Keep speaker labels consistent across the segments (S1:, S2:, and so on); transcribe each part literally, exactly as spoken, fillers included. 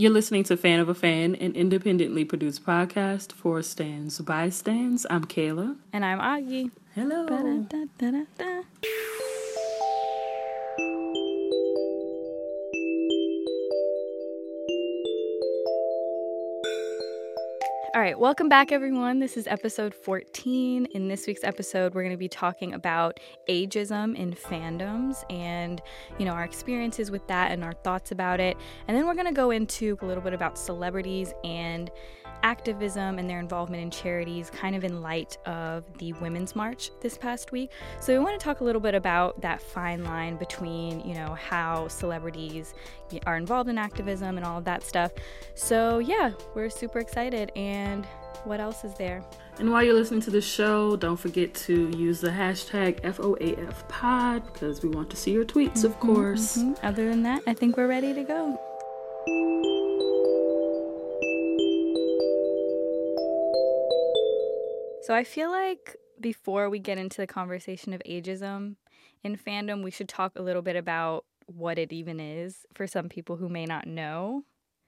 S1: You're listening to Fan of a Fan, an independently produced podcast for Stans by Stans. I'm Kayla.
S2: And I'm Augie.
S1: Hello.
S2: Ba-da-da-da-da-da. All right, welcome back, everyone. This is episode fourteen. In this week's episode, we're going to be talking about ageism in fandoms and, you know, our experiences with that and our thoughts about it. And then we're going to go into a little bit about celebrities and activism and their involvement in charities, kind of in light of the Women's March this past week. So we want to talk a little bit about that fine line between, you know, how celebrities are involved in activism and all of that stuff. So yeah, we're super excited. And what else is there?
S1: And while you're listening to the show, don't forget to use the hashtag F O A F pod because we want to see your tweets, mm-hmm, of course.
S2: Mm-hmm. Other than that, I think we're ready to go. So I feel like before we get into the conversation of ageism in fandom, we should talk a little bit about what it even is for some people who may not know.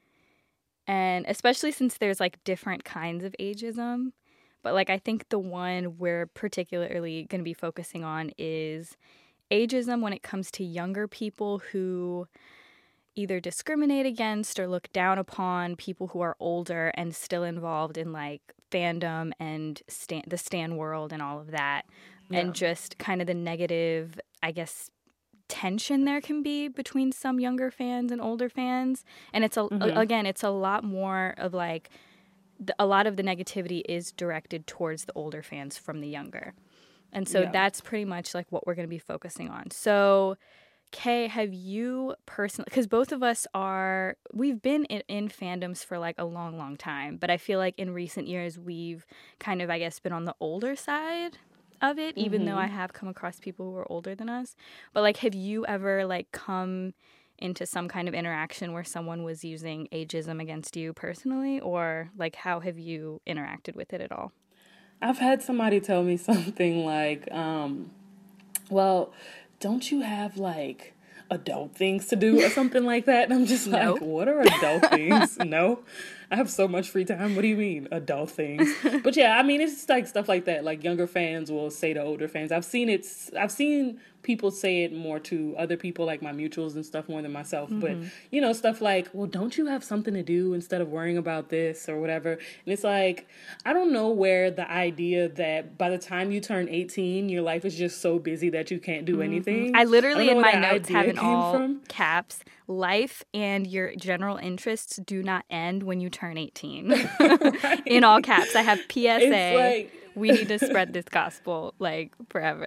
S2: And especially since there's like different kinds of ageism. But like I think the one we're particularly going to be focusing on is ageism when it comes to younger people who either discriminate against or look down upon people who are older and still involved in like fandom and stan- the stan world and all of that. Yeah. And just kind of the negative, I guess, tension there can be between some younger fans and older fans. And it's a, mm-hmm. a again, it's a lot more of like the, a lot of the negativity is directed towards the older fans from the younger. And so yeah. that's pretty much like what we're going to be focusing on. So Kay, have you personally, because both of us are, we've been in, in fandoms for like a long, long time, but I feel like in recent years we've kind of, I guess, been on the older side of it, even mm-hmm. though I have come across people who are older than us. But like, have you ever like come into some kind of interaction where someone was using ageism against you personally, or like how have you interacted with it at all?
S1: I've had somebody tell me something like, um, well, don't you have like adult things to do or something like that? And I'm just like, nope. What are adult things? No, I have so much free time. What do you mean adult things? But yeah, I mean, it's just like stuff like that. Like younger fans will say to older fans. I've seen it. I've seen people say it more to other people, like my mutuals and stuff, more than myself. Mm-hmm. But, you know, stuff like, well, don't you have something to do instead of worrying about this or whatever? And it's like, I don't know where the idea that by the time you turn eighteen, your life is just so busy that you can't do mm-hmm. anything.
S2: I literally, I in my notes, have in all from. caps, life and your general interests do not end when you turn eighteen. Right. In all caps. I have P S A. It's like, we need to spread this gospel like forever.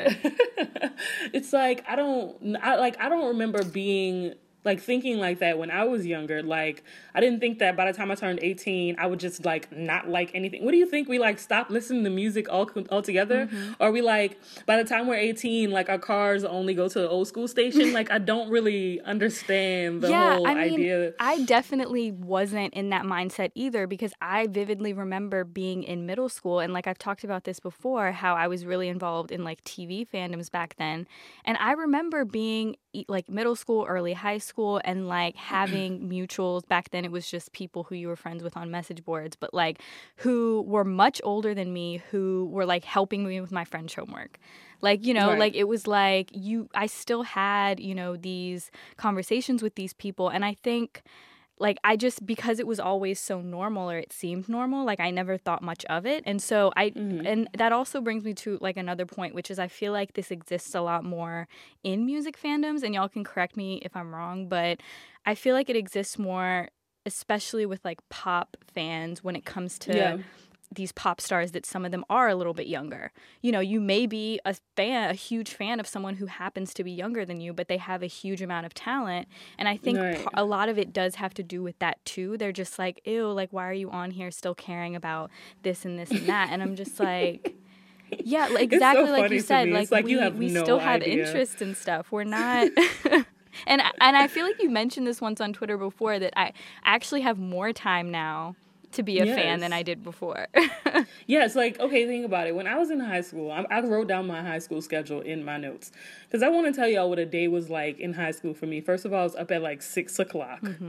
S1: It's like I don't I like I don't remember being like thinking like that when I was younger. Like I didn't think that by the time I turned eighteen I would just like not like anything. What do you think, we like stop listening to music all altogether? Mm-hmm. Or we like by the time we're eighteen like our cars only go to the old school station? Like I don't really understand the
S2: yeah,
S1: whole
S2: I mean,
S1: idea.
S2: I definitely wasn't in that mindset either, because I vividly remember being in middle school, and like I've talked about this before, how I was really involved in like T V fandoms back then. And I remember being like middle school, early high school, and like having mutuals. Back then it was just people who you were friends with on message boards, but like who were much older than me, who were like helping me with my French homework. Like, you know, right. like it was like you, I still had, you know, these conversations with these people. And I think like I just, because it was always so normal, or it seemed normal, like I never thought much of it. And so I, mm-hmm. and that also brings me to like another point, which is I feel like this exists a lot more in music fandoms, and y'all can correct me if I'm wrong, but I feel like it exists more, especially with like pop fans when it comes to yeah. these pop stars that some of them are a little bit younger. You know, you may be a fan, a huge fan of someone who happens to be younger than you, but they have a huge amount of talent. And I think right. a lot of it does have to do with that too. They're just like, ew, like, why are you on here still caring about this and this and that? And I'm just like, yeah, like, exactly so like you said, like, like we, we no still have idea. interest in stuff. We're not... and and I feel like you mentioned this once on Twitter before, that I actually have more time now to be a yes. fan than I did before.
S1: Yeah, it's like, okay, think about it. When I was in high school, I, I wrote down my high school schedule in my notes. Because I want to tell y'all what a day was like in high school for me. First of all, I was up at like six o'clock. Mm-hmm.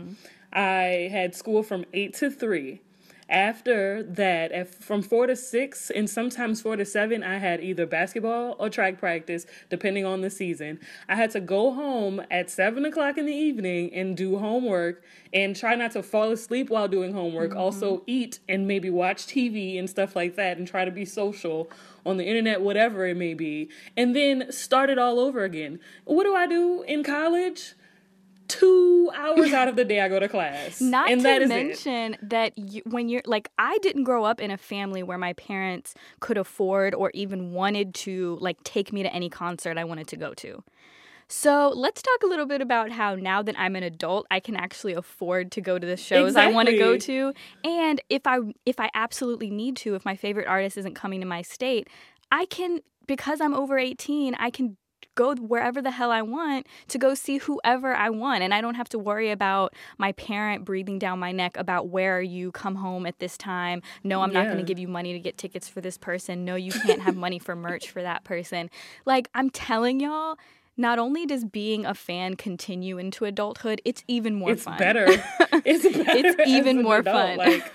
S1: I had school from eight to three. After that, at, from four to six and sometimes four to seven, I had either basketball or track practice, depending on the season. I had to go home at seven o'clock in the evening and do homework and try not to fall asleep while doing homework. Mm-hmm. Also eat and maybe watch T V and stuff like that and try to be social on the internet, whatever it may be. And then start it all over again. What do I do in college? Two hours out of the day I go to class.
S2: Not
S1: and
S2: to
S1: that is
S2: mention
S1: it.
S2: that you, when you're, like, I didn't grow up in a family where my parents could afford or even wanted to, like, take me to any concert I wanted to go to. So let's talk a little bit about how now that I'm an adult, I can actually afford to go to the shows
S1: exactly.
S2: I want to go to. And if I if I absolutely need to, if my favorite artist isn't coming to my state, I can, because I'm over eighteen, I can go wherever the hell I want to go see whoever I want. And I don't have to worry about my parent breathing down my neck about where you come home at this time. No, I'm yeah. not going to give you money to get tickets for this person. No, you can't have money for merch for that person. Like, I'm telling y'all, not only does being a fan continue into adulthood, it's even more
S1: it's
S2: fun.
S1: Better. It's better.
S2: It's even more
S1: adult.
S2: fun.
S1: Like,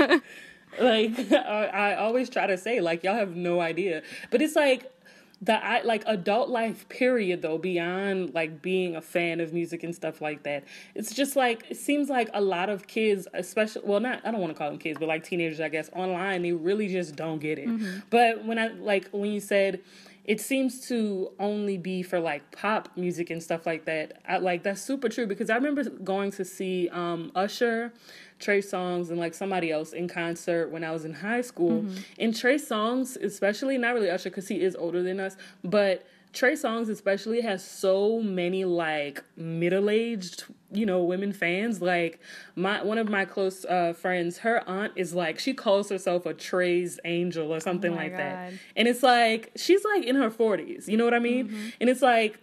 S1: like I, I always try to say, like, y'all have no idea. But it's like, the I, like adult life period though, beyond like being a fan of music and stuff like that, it's just like it seems like a lot of kids, especially well not I don't want to call them kids, but like teenagers I guess online, they really just don't get it. Mm-hmm. But when I like when you said it seems to only be for like pop music and stuff like that, I, like that's super true, because I remember going to see um, Usher, Trey Songz, and like somebody else in concert when I was in high school. Mm-hmm. And Trey Songz, especially, not really Usher because he is older than us, but Trey Songz especially has so many like middle-aged, you know, women fans. Like my one of my close uh, friends, her aunt is like, she calls herself a Trey's angel or something oh like God. that. And it's like, she's like in her forties, you know what I mean? Mm-hmm. And it's like,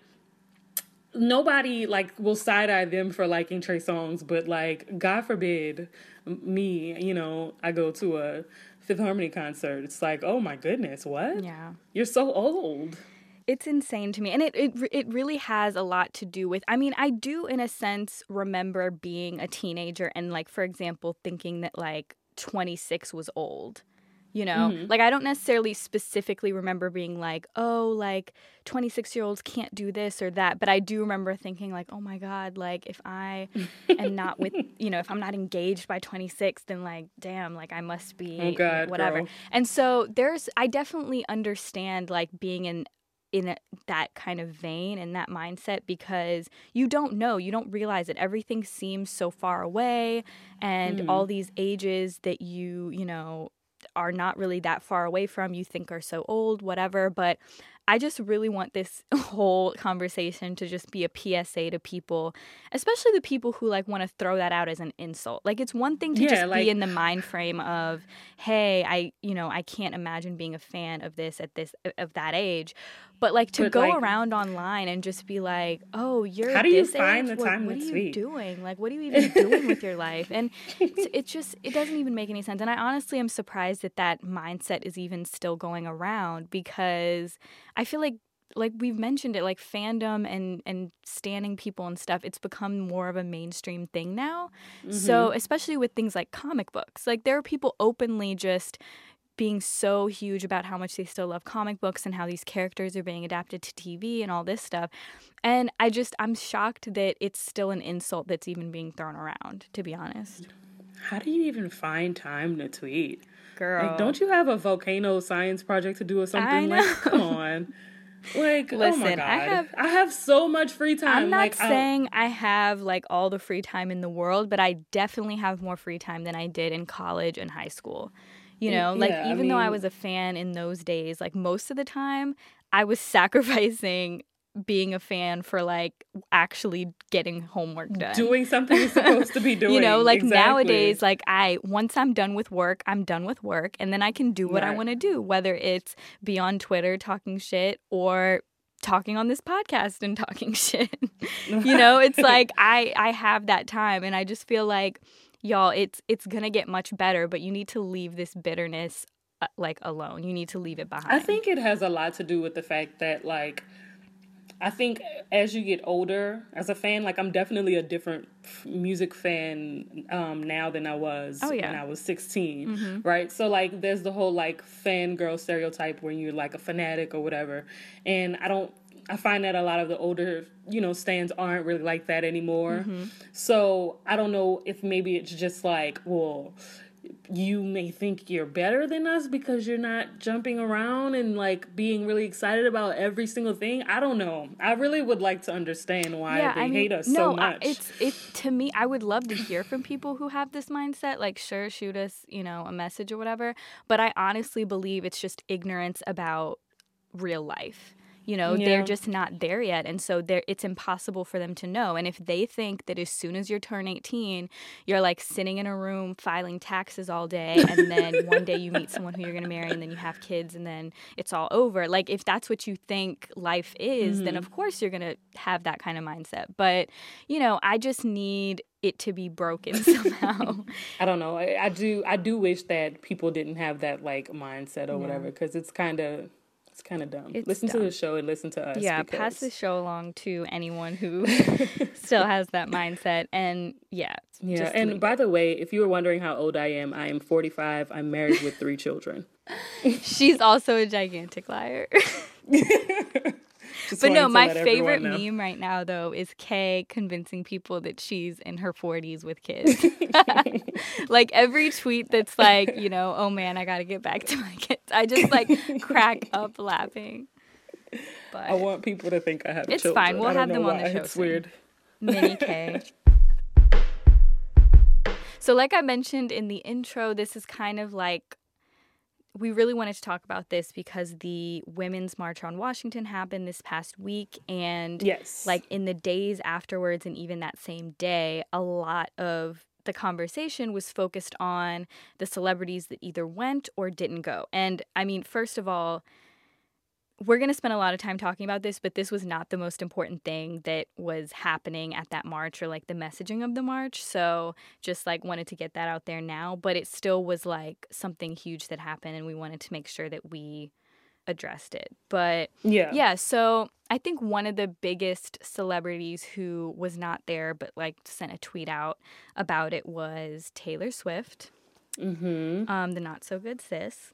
S1: nobody like will side-eye them for liking Trey Songz, but like, God forbid me, you know, I go to a Fifth Harmony concert. It's like, oh my goodness, what?
S2: Yeah.
S1: You're so old.
S2: It's insane to me. And it, it it really has a lot to do with, I mean, I do in a sense remember being a teenager and like, for example, thinking that like twenty-six was old. You know, mm-hmm. like I don't necessarily specifically remember being like, oh, like twenty-six year olds can't do this or that. But I do remember thinking like, oh my God, like if I am not with, you know, if I'm not engaged by twenty-six, then like, damn, like I must be
S1: oh God,
S2: whatever.
S1: Girl.
S2: And so there's, I definitely understand like being in, in a, that kind of vein and that mindset, because you don't know, you don't realize it. Everything seems so far away, and mm. all these ages that you, you know, are not really that far away from, you think are so old, whatever. But I just really want this whole conversation to just be a P S A to people, especially the people who like want to throw that out as an insult. Like it's one thing to yeah, just like, be in the mind frame of, hey, I, you know, I can't imagine being a fan of this at this, of that age. But like to but go like, around online and just be like, oh, you're
S1: how do you
S2: this
S1: find
S2: age?
S1: the
S2: what,
S1: time
S2: what
S1: to
S2: are you
S1: tweet?
S2: doing? Like, what are you even doing with your life? And it's, it just, it doesn't even make any sense. And I honestly am surprised that that mindset is even still going around, because I feel like, like we've mentioned it, like fandom and, and standing people and stuff, it's become more of a mainstream thing now. Mm-hmm. So especially with things like comic books, like there are people openly just being so huge about how much they still love comic books and how these characters are being adapted to T V and all this stuff. And I just, I'm shocked that it's still an insult that's even being thrown around, to be honest.
S1: How do you even find time to tweet?
S2: Girl.
S1: Like, don't you have a volcano science project to do or something?
S2: I know.
S1: Like, come on. Like,
S2: listen,
S1: oh my God.
S2: I have,
S1: I have so much free time.
S2: I'm not
S1: like,
S2: saying I have like all the free time in the world, but I definitely have more free time than I did in college and high school. You know, like
S1: yeah,
S2: even
S1: I mean,
S2: though I was a fan in those days, like most of the time I was sacrificing being a fan for like actually getting homework done.
S1: Doing something you're supposed to be doing.
S2: You know, like
S1: exactly.
S2: nowadays, like I, once I'm done with work, I'm done with work, and then I can do what right. I want to do, whether it's be on Twitter talking shit or talking on this podcast and talking shit. You know, it's like I, I have that time, and I just feel like, y'all, it's it's gonna get much better, but you need to leave this bitterness uh, like alone. You need to leave it behind.
S1: I think it has a lot to do with the fact that like I think as you get older as a fan, like I'm definitely a different f- music fan um, now than I was
S2: oh, yeah.
S1: when I was sixteen,
S2: mm-hmm.
S1: right? So like there's the whole like fangirl stereotype when you're like a fanatic or whatever. And I don't, I find that a lot of the older, you know, stans aren't really like that anymore.
S2: Mm-hmm.
S1: So I don't know if maybe it's just like, well, you may think you're better than us because you're not jumping around and like being really excited about every single thing. I don't know. I really would like to understand why
S2: yeah,
S1: they
S2: I mean,
S1: hate us
S2: no,
S1: so much.
S2: I, it's it to me. I would love to hear from people who have this mindset. Like, sure, shoot us, you know, a message or whatever. But I honestly believe it's just ignorance about real life. You know,
S1: Yeah.
S2: they're just not there yet. And so they're, it's impossible for them to know. And if they think that as soon as you turn eighteen, you're like sitting in a room filing taxes all day, and then one day you meet someone who you're going to marry, and then you have kids, and then it's all over. Like, if that's what you think life is,
S1: Mm-hmm.
S2: then of course you're going to have that kind of mindset. But, you know, I just need it to be broken somehow.
S1: I don't know. I, I do. I do wish that people didn't have that like mindset or
S2: Yeah.
S1: whatever, because it's kind of. It's kind of dumb.
S2: It's
S1: listen
S2: dumb.
S1: to the show and listen to us.
S2: Yeah,
S1: because...
S2: pass the show along to anyone who still has that mindset. And yeah.
S1: Yeah,
S2: just
S1: and
S2: leave
S1: by
S2: it.
S1: the way, if you were wondering how old I am, I am forty-five. I'm married with three children.
S2: She's also a gigantic liar.
S1: Just
S2: But no,
S1: wanted to
S2: my
S1: let everyone
S2: favorite
S1: know.
S2: meme right now, though, is Kay convincing people that she's in her forties with kids. Like, every tweet that's like, you know, oh man, I gotta get back to my kids. I just like crack up laughing. But
S1: I want people to think I have
S2: it's
S1: children.
S2: fine. We'll
S1: I don't
S2: have
S1: know
S2: them on
S1: why.
S2: the show
S1: It's
S2: soon.
S1: weird.
S2: Mini Kay. So like I mentioned in the intro, this is kind of like, we really wanted to talk about this because the Women's March on Washington happened this past week. And
S1: Yes.
S2: like in the days afterwards and even that same day, a lot of the conversation was focused on the celebrities that either went or didn't go. And I mean, first of all, we're going to spend a lot of time talking about this, but this was not the most important thing that was happening at that march, or like the messaging of the march. So just like wanted to get that out there now, but it still was like something huge that happened, and we wanted to make sure that we addressed it. But
S1: Yeah.
S2: yeah, so I think one of the biggest celebrities who was not there but like sent a tweet out about it was Taylor Swift,
S1: Mm-hmm.
S2: um, the not so good sis.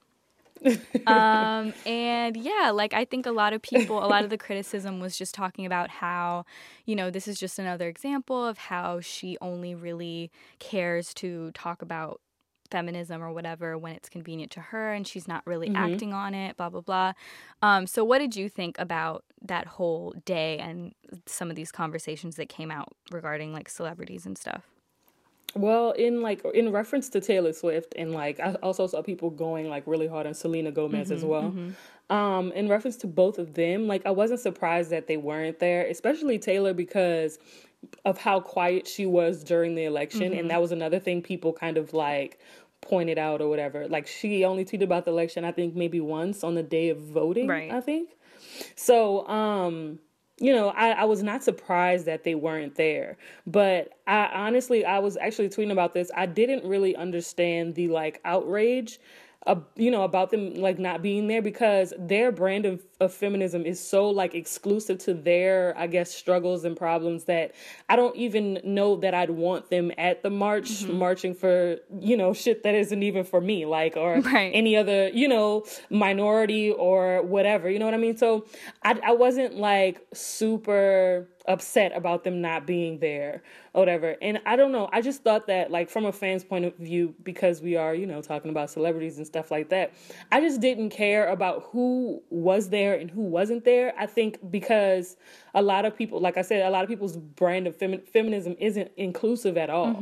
S2: um and yeah, like I think a lot of people, a lot of the criticism was just talking about how, you know, this is just another example of how she only really cares to talk about feminism or whatever when it's convenient to her, and she's not really
S1: Mhm.
S2: acting on it, blah blah blah. Um so what did you think about that whole day and some of these conversations that came out regarding like celebrities and stuff?
S1: Well, in like in reference to Taylor Swift, and like I also saw people going like really hard on Selena Gomez as well. Um, in reference to both of them, like I wasn't surprised that they weren't there, especially Taylor, because of how quiet she was during the election, and that was another thing people kind of like pointed out or whatever. Like she only tweeted about the election, I think maybe once on the day of voting,
S2: Right.
S1: I think. So, um, you know, I, I was not surprised that they weren't there. But I honestly, I was actually tweeting about this. I didn't really understand the like outrage, uh, you know, about them like not being there, because their brand of, of feminism is so like exclusive to their, I guess, struggles and problems that I don't even know that I'd want them at the march marching for, you know, shit that isn't even for me, like, or
S2: Right.
S1: any other, you know, minority or whatever, you know what I mean? So I, I wasn't like super upset about them not being there or whatever. And I don't know, I just thought that like from a fan's point of view, because we are, you know, talking about celebrities and stuff like that, I just didn't care about who was there and who wasn't there. I think because a lot of people, like I said, a lot of people's brand of femi- feminism isn't inclusive at all.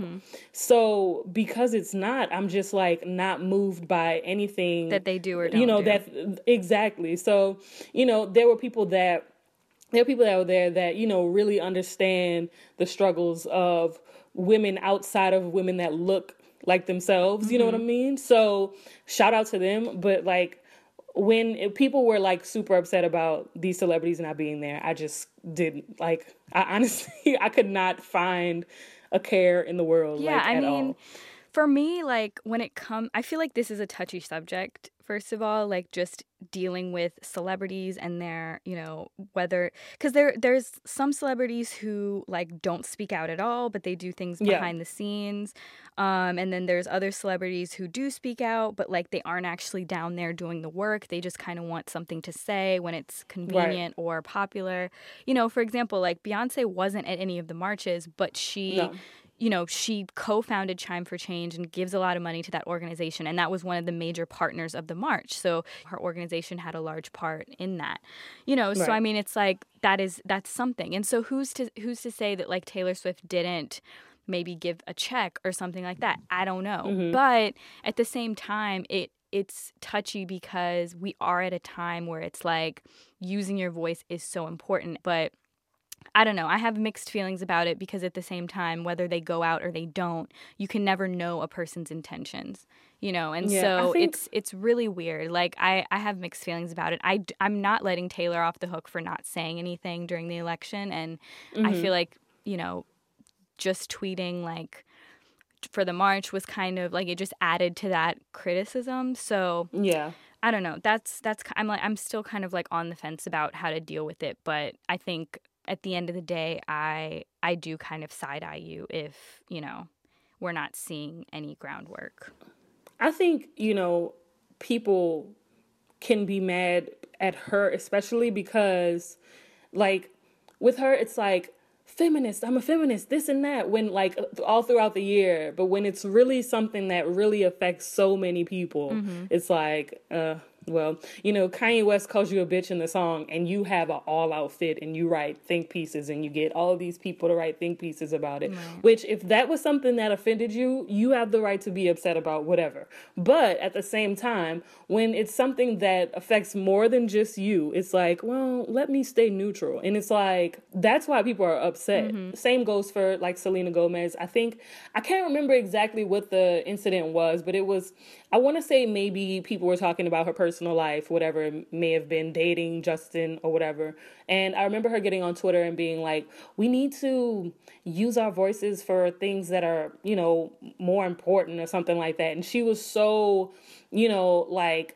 S1: So because it's not, I'm just like not moved by anything
S2: That they do or don't
S1: you know
S2: do.
S1: that exactly. So you know there were people that there are people that were there that, you know, really understand the struggles of women outside of women that look like themselves. You know what I mean? So shout out to them. But like when if people were like super upset about these celebrities not being there, I just didn't like, I honestly, I could not find a care in the world.
S2: Yeah,
S1: like,
S2: I
S1: at
S2: mean,
S1: all.
S2: For me, like, when it comes, I feel like this is a touchy subject, first of all, like, just dealing with celebrities and their, you know, whether, because there, there's some celebrities who, like, don't speak out at all, but they do things
S1: Yeah.
S2: behind the scenes. Um, and then there's other celebrities who do speak out, but, like, they aren't actually down there doing the work. They just kind of want something to say when it's convenient
S1: Right.
S2: or popular. You know, for example, like, Beyonce wasn't at any of the marches, but she...
S1: No.
S2: you know, she co-founded Chime for Change and gives a lot of money to that organization. And that was one of the major partners of the march. So her organization had a large part in that, you know, so
S1: Right.
S2: I mean, it's like, that is, that's something. And so who's to, who's to say that like Taylor Swift didn't maybe give a check or something like that? I don't know.
S1: Mm-hmm.
S2: But at the same time, it, it's touchy because we are at a time where it's like using your voice is so important. But I don't know. I have mixed feelings about it because at the same time, whether they go out or they don't, you can never know a person's intentions, you know? And
S1: Yeah, I
S2: so
S1: think-
S2: it's it's really weird. Like, I, I have mixed feelings about it. I, d- I'm not letting Taylor off the hook for not saying anything during the election. And I
S1: Mhm.
S2: feel like, you know, just tweeting, like, for the march was kind of, like, it just added to that criticism. So...
S1: Yeah.
S2: I don't know. That's that's I'm like I'm still kind of like on the fence about how to deal with it, but I think at the end of the day, I I do kind of side eye you if, you know, we're not seeing any groundwork.
S1: I think, you know, people can be mad at her, especially because, like, with her, it's like, feminist, I'm a feminist, this and that, when, like, all throughout the year. But when it's really something that really affects so many people, mm-hmm. it's like, uh, well, you know, Kanye West calls you a bitch in the song, and you have an all-out fit, and you write think pieces, and you get all of these people to write think pieces about it, right. Which, if that was something that offended you, you have the right to be upset about whatever. But at the same time, when it's something that affects more than just you, it's like, well, let me stay neutral. And it's like, that's why people are upset. Mm-hmm. Same goes for, like, Selena Gomez. I think, I can't remember exactly what the incident was, but it was, I want to say maybe people were talking about her personal life, whatever, it may have been dating Justin or whatever. And I remember her getting on Twitter and being like, we need to use our voices for things that are, you know, more important or something like that. And she was so, you know, like,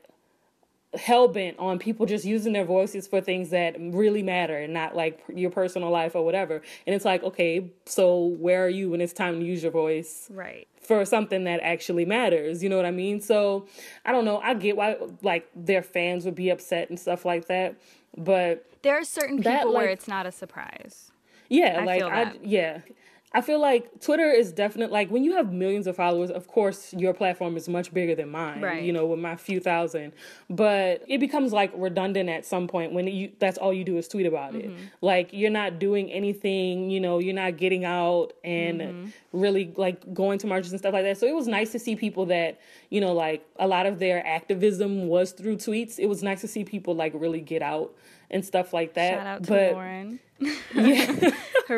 S1: hell-bent on people just using their voices for things that really matter and not like your personal life or whatever. And it's like, okay, so where are you when it's time to use your voice?
S2: Right.
S1: For something that actually matters, you know what I mean? So, I don't know, I get why, like, their fans would be upset and stuff like that, but...
S2: There are certain people
S1: that, like,
S2: where it's not a surprise.
S1: Yeah,
S2: I
S1: like,
S2: feel that.
S1: I, yeah. I feel like Twitter is definitely, like, when you have millions of followers, of course, your platform is much bigger than mine,
S2: right.
S1: You know, with my few thousand. But it becomes, like, redundant at some point when you that's all you do is tweet about mm-hmm. it. Like, you're not doing anything, you know, you're not getting out and mm-hmm. really, like, going to marches and stuff like that. So it was nice to see people that, you know, like, a lot of their activism was through tweets. It was nice to see people, like, really get out and stuff like that.
S2: Shout out to
S1: but,
S2: Lauren.
S1: Yeah.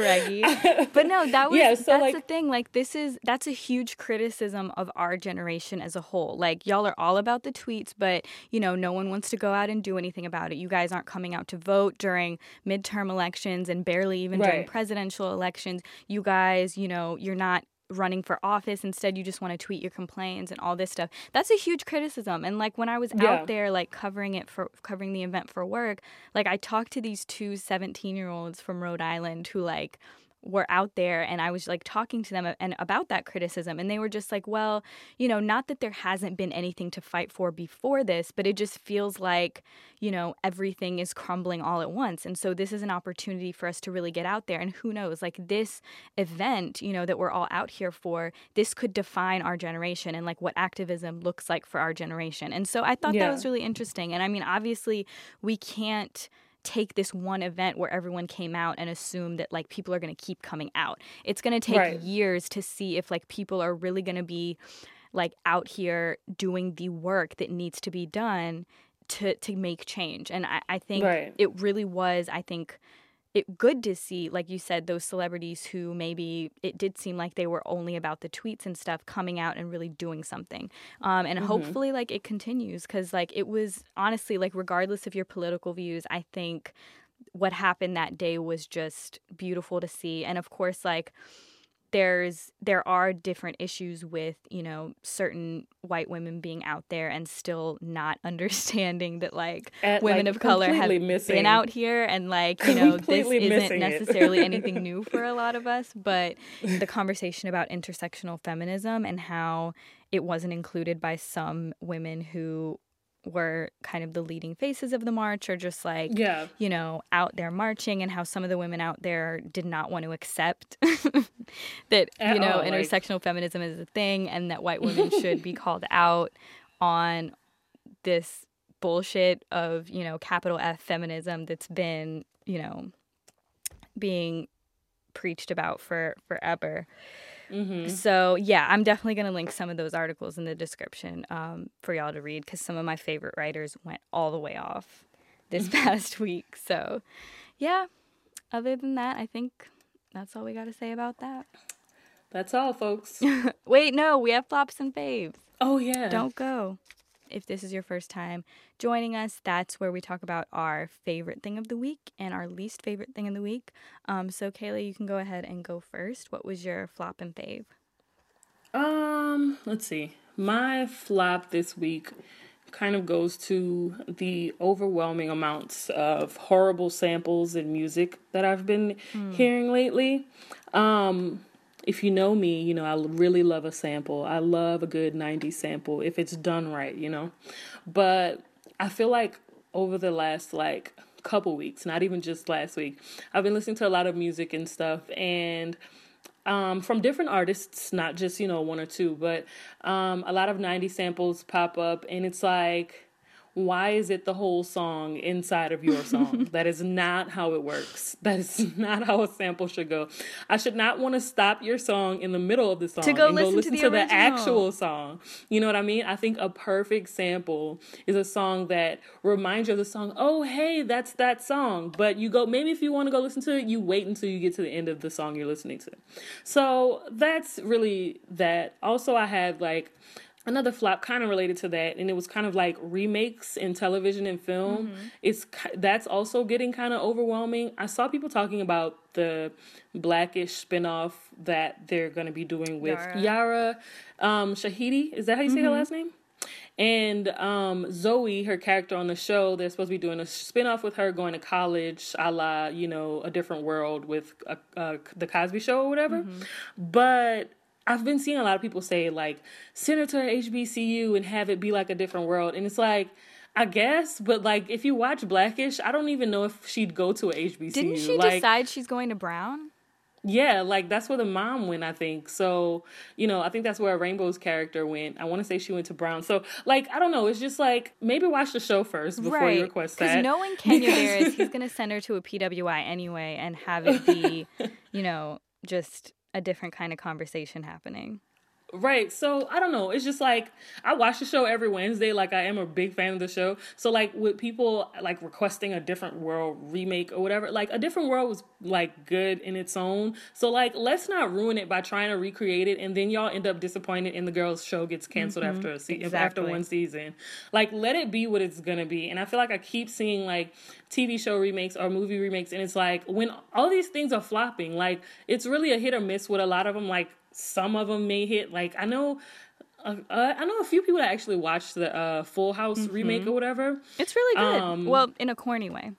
S2: Haregi. But no, that was
S1: yeah, so
S2: that's
S1: like,
S2: the thing. Like, this is that's a huge criticism of our generation as a whole. Like, y'all are all about the tweets, but you know, no one wants to go out and do anything about it. You guys aren't coming out to vote during midterm elections and barely even
S1: right.
S2: during presidential elections. You guys, you know, you're not running for office. Instead, you just want to tweet your complaints and all this stuff. That's a huge criticism. And like, when I was
S1: yeah.
S2: out there, like, covering it for covering the event for work, like, I talked to these two seventeen year olds from Rhode Island who, like, were out there, and I was like talking to them and about that criticism, and they were just like, well, you know, not that there hasn't been anything to fight for before this, but it just feels like, you know, everything is crumbling all at once. And so this is an opportunity for us to really get out there. And who knows, like, this event, you know, that we're all out here for, this could define our generation and like what activism looks like for our generation. And so I thought
S1: yeah.
S2: that was really interesting. And I mean, obviously we can't take this one event where everyone came out and assume that like people are going to keep coming out. It's going to take
S1: right.
S2: years to see if like people are really going to be like out here doing the work that needs to be done to to make change. And I, I think
S1: right.
S2: it really was, I think, it good to see, like you said, those celebrities who maybe it did seem like they were only about the tweets and stuff coming out and really doing something. Um, and mm-hmm. hopefully, like, it continues, because, like, it was honestly, like, regardless of your political views, I think what happened that day was just beautiful to see. And of course, like, there's there are different issues with, you know, certain white women being out there and still not understanding that, like,
S1: At,
S2: women
S1: like,
S2: of color have
S1: missing.
S2: been out here, and, like, you know, this isn't necessarily
S1: it.
S2: anything new for a lot of us, but the conversation about intersectional feminism and how it wasn't included by some women who were kind of the leading faces of the march, or just like,
S1: yeah.
S2: you know, out there marching, and how some of the women out there did not want to accept that, At you know, all, intersectional like... feminism is a thing, and that white women should be called out on this bullshit of, you know, capital F feminism that's been, you know, being preached about for forever. Mm-hmm. So, yeah, I'm definitely going to link some of those articles in the description um, for y'all to read, because some of my favorite writers went all the way off this past week. So, yeah, other than that, I think that's all we got to say about that.
S1: That's all, folks.
S2: Wait, no, we have flops and faves.
S1: Oh, yeah.
S2: Don't go. If this is your first time joining us, that's where we talk about our favorite thing of the week and our least favorite thing of the week. Um, so, Kayla, you can go ahead and go first. What was your flop and fave?
S1: Um, let's see. My flop this week kind of goes to the overwhelming amounts of horrible samples in music that I've been mm. hearing lately. Um... If you know me, you know, I really love a sample. I love a good nineties sample if it's done right, you know. But I feel like over the last, like, couple weeks, not even just last week, I've been listening to a lot of music and stuff, and um, from different artists, not just, you know, one or two, but um, a lot of nineties samples pop up, and it's like, why is it the whole song inside of your song? That is not how it works. That is not how a sample should go. I should not want to stop your song in the middle of the song
S2: to go
S1: and
S2: listen
S1: go listen
S2: to, the,
S1: to the actual song. You know what I mean? I think a perfect sample is a song that reminds you of the song. Oh, hey, that's that song. But you go, maybe if you want to go listen to it, you wait until you get to the end of the song you're listening to. So that's really that. Also, I had like another flop kind of related to that, and it was kind of like remakes in television and film. Mm-hmm. It's that's also getting kind of overwhelming. I saw people talking about the Blackish spinoff that they're going to be doing with Yara, Yara um, Shahidi. Is that how you say mm-hmm. her last name? And um, Zoe, her character on the show, they're supposed to be doing a spinoff with her going to college, a la, you know, A Different World with uh, uh, The Cosby Show or whatever. Mm-hmm. But I've been seeing a lot of people say, like, send her to H B C U and have it be like A Different World. And it's like, I guess, but, like, if you watch Blackish, I don't even know if she'd go to a H B C U.
S2: Didn't she
S1: like,
S2: decide she's going to Brown?
S1: Yeah, like, that's where the mom went, I think. So, you know, I think that's where Rainbow's character went. I want to say she went to Brown. So, like, I don't know. It's just, like, maybe watch the show first before
S2: right.
S1: you request that.
S2: Because knowing Kenya Barris, he's going to send her to a P W I anyway and have it be, you know, just a different kind of conversation happening.
S1: Right. So, I don't know. It's just like, I watch the show every Wednesday. Like, I am a big fan of the show. So, like, with people, like, requesting A Different World remake or whatever, like, A Different World was, like, good in its own. So, like, let's not ruin it by trying to recreate it, and then y'all end up disappointed and the girl's show gets canceled mm-hmm. after a se- exactly. after one season. Like, let it be what it's gonna be. And I feel like I keep seeing, like, T V show remakes or movie remakes, and it's like, when all these things are flopping, like, it's really a hit or miss with a lot of them. Like, some of them may hit. Like, I know uh, uh, I know a few people that actually watched the uh, Full House mm-hmm. remake or whatever.
S2: It's really good. Um, well, in a corny way.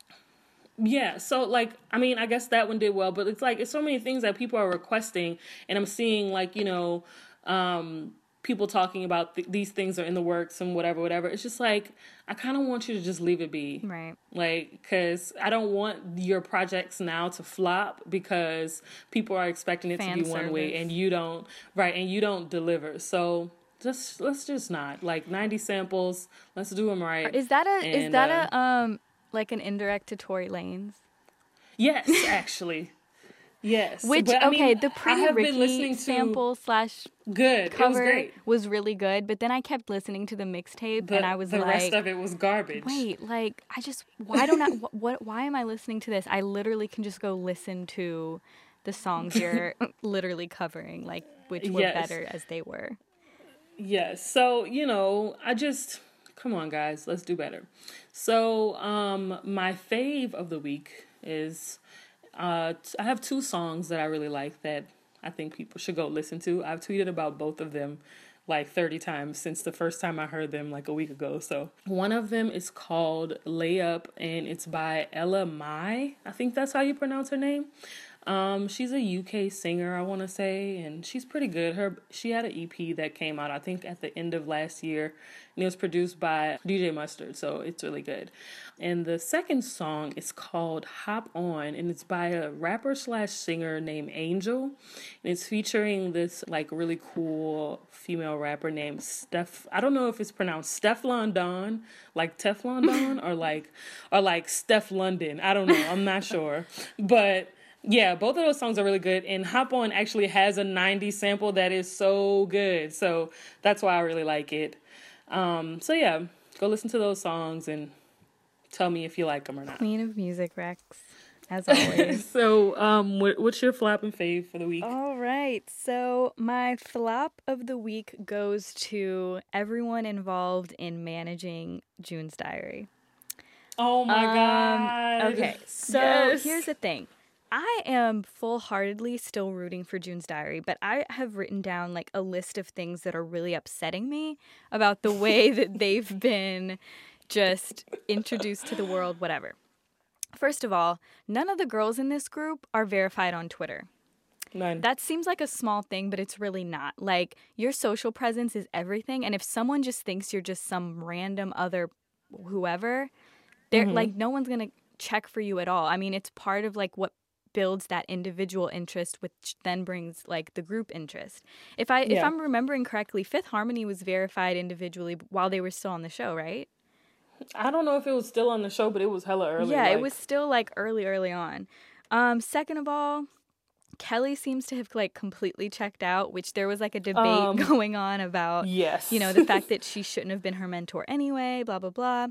S1: Yeah, so, like, I mean, I guess that one did well, but it's like, it's so many things that people are requesting, and I'm seeing, like, you know, um, people talking about th- these things are in the works and whatever, whatever. It's just like, I kind of want you to just leave it be.
S2: Right.
S1: Like, because I don't want your projects now to flop because people are expecting it Fan to be service. one way and you don't, right, and you don't deliver. So just, let's just not. Like, ninety samples, let's do them right.
S2: Is that a,
S1: and,
S2: is that
S1: uh,
S2: a, um, like an indirect to Tory Lanez? Yes,
S1: actually. Yes.
S2: Which,
S1: but, I
S2: okay,
S1: mean,
S2: the Pretty Ricky sample slash
S1: good.
S2: cover
S1: it was, great.
S2: was really good, but then I kept listening to the mixtape and I was
S1: the
S2: like...
S1: The rest of it was garbage.
S2: Wait, like, I just... Why don't I... what? Why am I listening to this? I literally can just go listen to the songs you're literally covering, like, which were yes. better as they were. Yes.
S1: So, you know, I just... Come on, guys. Let's do better. So, um, my fave of the week is... Uh, I have two songs that I really like that I think people should go listen to. I've tweeted about both of them like thirty times since the first time I heard them like a week ago. So one of them is called Layup, and it's by Ella Mai. I think that's how you pronounce her name. Um, she's a U K singer, I want to say, and she's pretty good. Her she had an E P that came out, I think, at the end of last year, and it was produced by D J Mustard, so it's really good. And the second song is called Hop On, and it's by a rapper slash singer named Angel, and it's featuring this like really cool female rapper named Steph. I don't know if it's pronounced Stefflon Don, like Teflon Don, or like or like Steph London. I don't know. I'm not sure, but. Yeah, both of those songs are really good, and Hop On actually has a nineties sample that is so good, so that's why I really like it. Um, so yeah, go listen to those songs and tell me if you like them or not.
S2: Queen of Music, Rex, as always.
S1: So, um, what, what's your flop and fave for the week?
S2: All right, so my flop of the week goes to everyone involved in managing June's Diary.
S1: Oh my
S2: um,
S1: god!
S2: Okay, so yes. Here's the thing. I am full-heartedly still rooting for June's Diary, but I have written down like a list of things that are really upsetting me about the way that they've been just introduced to the world, whatever. First of all, none of the girls in this group are verified on Twitter.
S1: None.
S2: That seems like a small thing, but it's really not. Like, your social presence is everything, and if someone just thinks you're just some random other whoever, they're mm-hmm. like, no one's going to check for you at all. I mean, it's part of like what builds that individual interest, which then brings like the group interest. If I yeah. if I'm remembering correctly, Fifth Harmony was verified individually while they were still on the show, right?
S1: I don't know if it was still on the show, but it was hella early.
S2: Yeah,
S1: like...
S2: it was still like early, early on. Um, second of all, Kelly seems to have like completely checked out, which there was like a debate um, going on about,
S1: yes.
S2: you know, the fact that she shouldn't have been her mentor anyway, blah, blah, blah.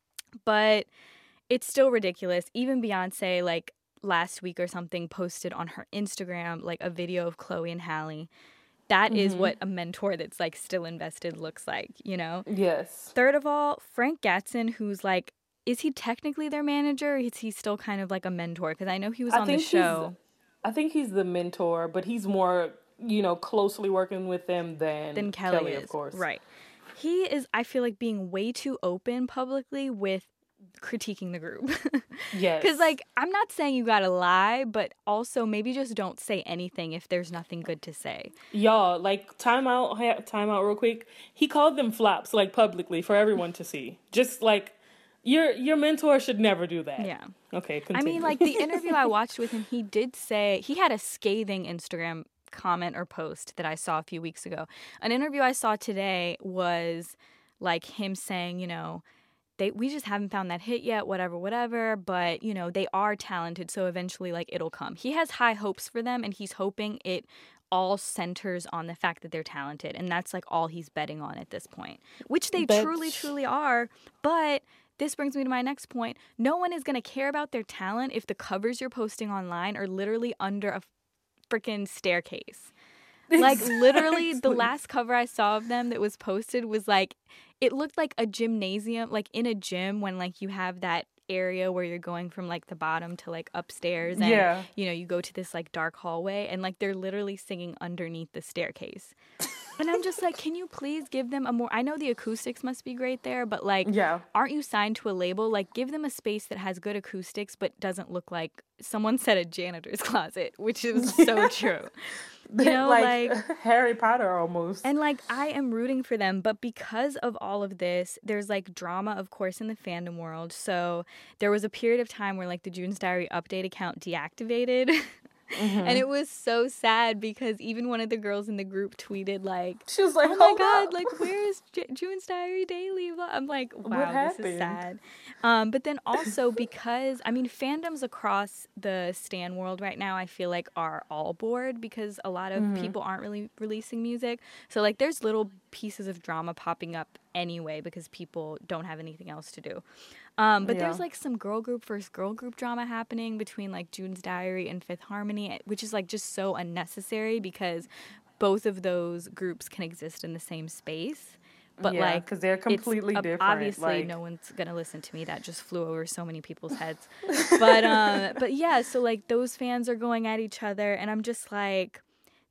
S2: But it's still ridiculous. Even Beyonce, like, last week or something, posted on her Instagram like a video of Chloe and Halle. That mm-hmm. is what a mentor that's like still invested looks like, you know?
S1: Yes.
S2: Third of all, Frank Gatson, who's like, is he technically their manager, or is he still kind of like a mentor? Because I know he was
S1: I
S2: on the show.
S1: I think he's the mentor, but he's more, you know, closely working with them than,
S2: than Kelly,
S1: Kelly
S2: is.
S1: Of course.
S2: Right. He is, I feel like, being way too open publicly with critiquing the group.
S1: Yes.
S2: Because, like, I'm not saying you gotta lie, but also maybe just don't say anything if there's nothing good to say.
S1: Y'all, like, time out, time out real quick. He called them flops, like, publicly for everyone to see. Just, like, your your mentor should never do that.
S2: Yeah.
S1: Okay, continue.
S2: I mean, like, the interview I watched with him, he did say, he had a scathing Instagram comment or post that I saw a few weeks ago. An interview I saw today was, like, him saying, you know, They we just haven't found that hit yet, whatever, whatever. But, you know, they are talented, so eventually, like, it'll come. He has high hopes for them, and he's hoping it all centers on the fact that they're talented. And that's, like, all he's betting on at this point, which they that's... truly, truly are. But this brings me to my next point. No one is going to care about their talent if the covers you're posting online are literally under a freaking staircase. Like, literally, the last cover I saw of them that was posted was, like, it looked like a gymnasium, like, in a gym when, like, you have that area where you're going from, like, the bottom to, like, upstairs. And,
S1: yeah.
S2: you know, you go to this, like, dark hallway. And, like, they're literally singing underneath the staircase. And I'm just like, can you please give them a more... I know the acoustics must be great there, but, like,
S1: yeah.
S2: aren't you signed to a label? Like, give them a space that has good acoustics but doesn't look like... Someone said a janitor's closet, which is so true. You know,
S1: like,
S2: like
S1: Harry Potter almost.
S2: And, like, I am rooting for them, but because of all of this, there's, like, drama, of course, in the fandom world. So there was a period of time where, like, the June's Diary update account deactivated. Mm-hmm. And it was so sad because even one of the girls in the group tweeted, like,
S1: she was like,
S2: oh my God,
S1: up.
S2: like, where's J- June's Diary Daily? I'm like, wow,
S1: what
S2: this
S1: happened?
S2: is sad. Um, but then also because, I mean, fandoms across the Stan world right now, I feel like are all bored because a lot of mm-hmm. people aren't really releasing music. So, like, there's little pieces of drama popping up anyway because people don't have anything else to do. Um, but yeah. there's, like, some girl group versus girl group drama happening between, like, June's Diary and Fifth Harmony, which is, like, just so unnecessary because both of those groups can exist in the same space. But,
S1: yeah,
S2: like,
S1: because they're completely
S2: uh,
S1: different.
S2: Obviously,
S1: like...
S2: no one's going to listen to me. That just flew over so many people's heads. but, uh, but, yeah, so, like, those fans are going at each other, and I'm just like...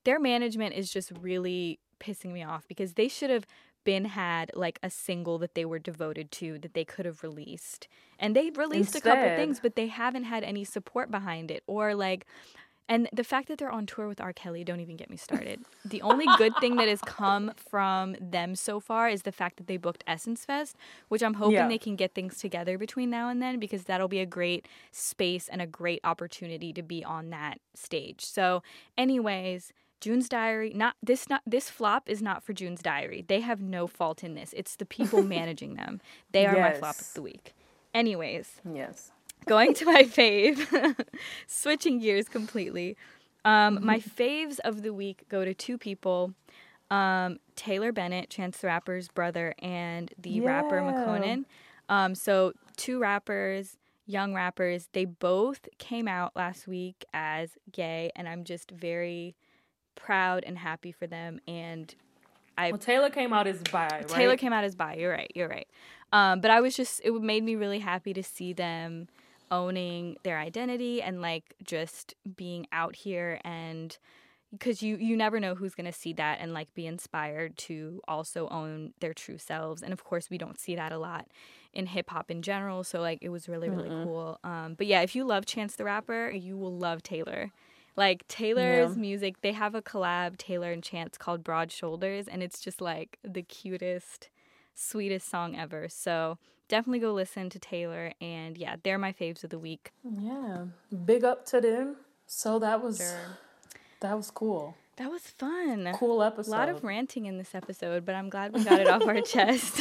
S2: their management is just really pissing me off because they should have been had like a single that they were devoted to that they could have released. And they've released Instead. a couple things, but they haven't had any support behind it. Or like, and the fact that they're on tour with R. Kelly, don't even get me started. The only good thing that has come from them so far is the fact that they booked Essence Fest, which I'm hoping yeah. they can get things together between now and then, because that'll be a great space and a great opportunity to be on that stage. So anyways, June's Diary, not this not this flop is not for June's Diary. They have no fault in this. It's the people managing them. They are yes. my flop of the week. Anyways.
S1: Yes.
S2: Going to my fave. Switching gears completely. Um, my faves of the week go to two people. Um, Taylor Bennett, Chance the Rapper's brother, and the yeah. rapper Makonnen. Um, so two rappers, young rappers. They both came out last week as gay, and I'm just very proud and happy for them. And I
S1: well Taylor came out as bi, right?
S2: Taylor came out as bi. You're right. You're right. Um, but I was just it made me really happy to see them owning their identity and like just being out here, and because you you never know who's gonna see that and like be inspired to also own their true selves. And of course, we don't see that a lot in hip hop in general. So like it was really really Mm-mm. cool. Um, but yeah, if you love Chance the Rapper, you will love Taylor. Like, Taylor's yeah. music, they have a collab, Taylor and Chance, called Broad Shoulders, and it's just, like, the cutest, sweetest song ever. So, definitely go listen to Taylor, and, yeah, they're my faves of the week.
S1: Yeah. Big up to them. So, that was, sure. that was cool.
S2: That was fun.
S1: Cool episode.
S2: A lot of ranting in this episode, but I'm glad we got it off our chest.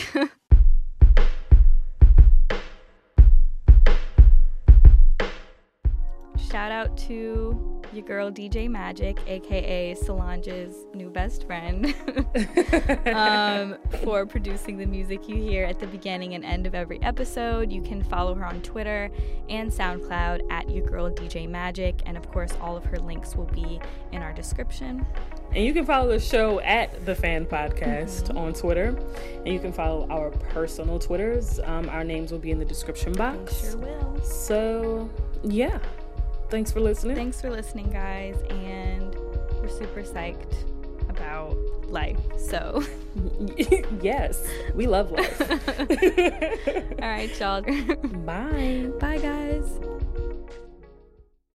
S2: Shout out to your girl D J Magic, aka Solange's new best friend, um, for producing the music you hear at the beginning and end of every episode. You can follow her on Twitter and SoundCloud at your girl D J Magic, and of course all of her links will be in our description.
S1: And you can follow the show at The Fan Podcast mm-hmm. on Twitter, and you can follow our personal Twitters. Um, our names will be in the description box.
S2: They sure will.
S1: So yeah. Thanks for listening.
S2: Thanks for listening, guys. And we're super psyched about life. So,
S1: yes, we love life.
S2: All right, y'all.
S1: Bye.
S2: Bye, guys.